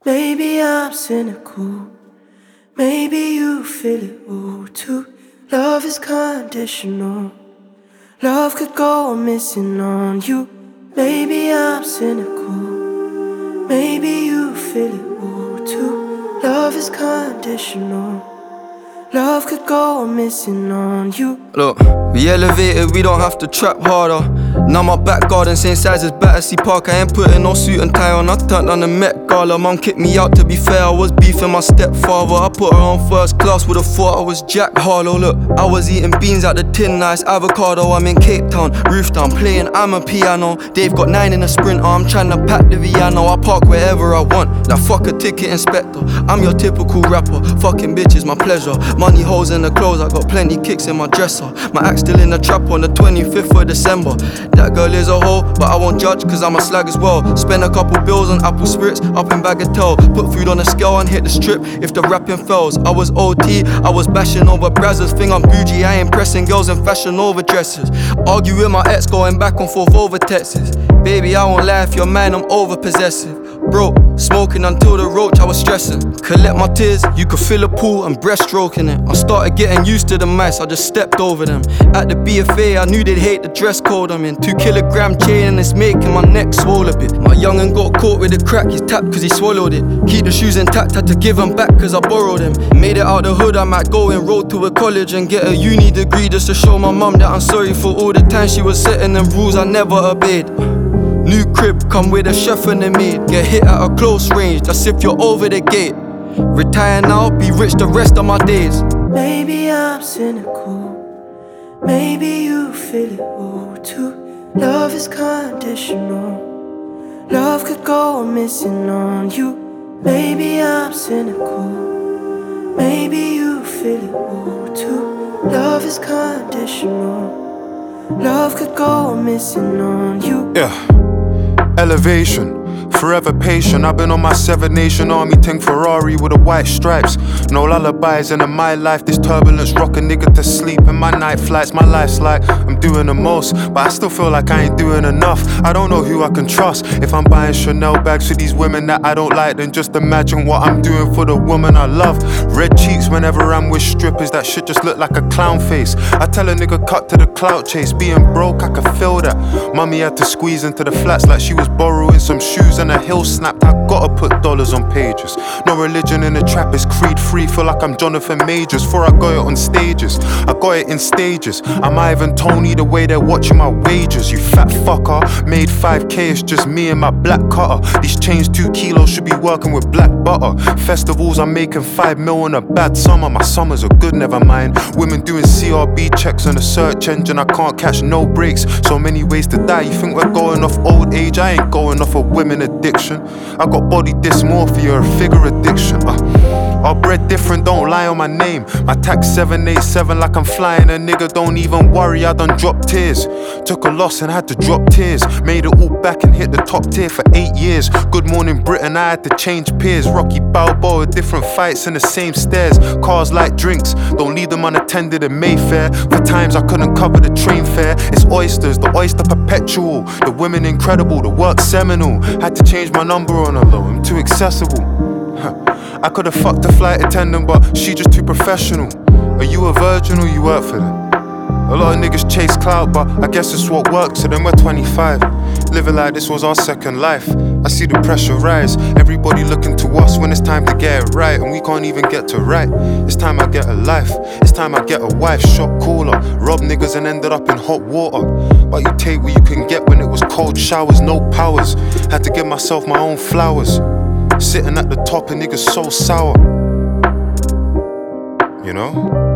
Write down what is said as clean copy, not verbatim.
Maybe I'm cynical, maybe you feel it all too. Love is conditional, love could go missing on you. Maybe I'm cynical, maybe you feel it all too. Love is conditional, love could go missing on you. Look, we elevated, we don't have to trap harder. Now my back garden, same size as Battersea Park. I ain't putting no suit and tie on, I turned on the Met Gala. Mum kicked me out, to be fair, I was beefing my stepfather. I put her on first class, would've thought I was Jack Harlow. Look, I was eating beans out the tin, nice avocado. I'm in Cape Town, roof down, playing I'm a piano. Dave got 9 in a Sprinter, I'm tryna pack the Viano. I park wherever I want, now fuck a ticket inspector. I'm your typical rapper, fucking bitches my pleasure. Money holes in the clothes, I got plenty kicks in my dresser. My axe still in the trap on the 25th of December. That girl is a hoe, but I won't judge cause I'm a slag as well. Spend a couple bills on apple spirits, up in Bagatelle. Put food on a scale and hit the strip if the rapping fails. I was OT, I was bashing over brazzers. Think I'm bougie, I ain't pressing girls in fashion over dresses. Argue with my ex, going back and forth over texts. Baby, I won't lie, if you're mine, I'm over possessive. Bro, smoking until the roach, I was stressing. Collect my tears, you could fill a pool, I'm breaststroking it. I started getting used to the mice, I just stepped over them. At the BFA, I knew they'd hate the dress code I'm in. 2 kilogram chain and it's making my neck swole a bit. My young'un got caught with a crack, he's tapped cause he swallowed it. Keep the shoes intact, had to give them back cause I borrowed them. Made it out the hood, I might go and roll to a college and get a uni degree just to show my mum that I'm sorry for all the time she was setting them rules I never obeyed. New crib, come with a chef and a maid. Get hit at a close range, that's if you're over the gate. Retire now, be rich the rest of my days. Maybe I'm cynical, maybe you feel it all too. Love is conditional, love could go missing on you. Maybe I'm cynical, maybe you feel it all too. Love is conditional, love could go missing on you. Yeah. Elevation, forever patient. I've been on my 7 Nation Army tank Ferrari with the white stripes. No lullabies, and in my life this turbulence rock a nigga to sleep. In my night flights, my life's like I'm doing the most, but I still feel like I ain't doing enough. I don't know who I can trust. If I'm buying Chanel bags for these women that I don't like, then just imagine what I'm doing for the woman I love. Red cheeks whenever I'm with strippers, that shit just look like a clown face. I tell a nigga cut to the clout chase. Being broke, I can feel that. Mummy had to squeeze into the flats like she was borrowing some shoes and a heel snapped. I gotta put dollars on pages. No religion in the trap, it's creed free. Feel like I'm Jonathan Majors. Before I got it on stages, I got it in stages. I'm Ivan Tony the way they're watching my wages. You fat fucker, made 5K, it's just me and my black cutter. These chains 2 kilos, should be working with black butter. Festivals, I'm making 5 mil in a bad summer. My summers are good, never mind. Women doing CRB checks on the search engine. I can't catch no breaks, so many ways to die. You think we're going off old age? I ain't going off of women addiction. I got body dysmorphia, a figure addiction. Our bread different, don't lie on my name. My tax 787 like I'm flying. A nigga, don't even worry, I done dropped tears. Took a loss and had to drop tears. Made it all back and hit the top tier for 8 years. Good morning Britain, I had to change peers. Rocky Balboa, different fights in the same stairs. Cars like drinks, don't leave them unattended in Mayfair. For times I couldn't cover the train fare. It's oysters, the oyster perpetual. The women incredible, the work seminal. Had to change my number on a low, I'm too accessible. I could've fucked a flight attendant, but she just too professional. Are you a virgin or you work for them? A lot of niggas chase clout, but I guess it's what works. So then we're 25, living like this was our second life. I see the pressure rise, everybody looking to us when it's time to get it right. And we can't even get to right. It's time I get a life, it's time I get a wife. Shot caller, rob niggas and ended up in hot water. But you take what you can get when it was cold showers, no powers. Had to give myself my own flowers. Sitting at the top and niggas so sour, you know?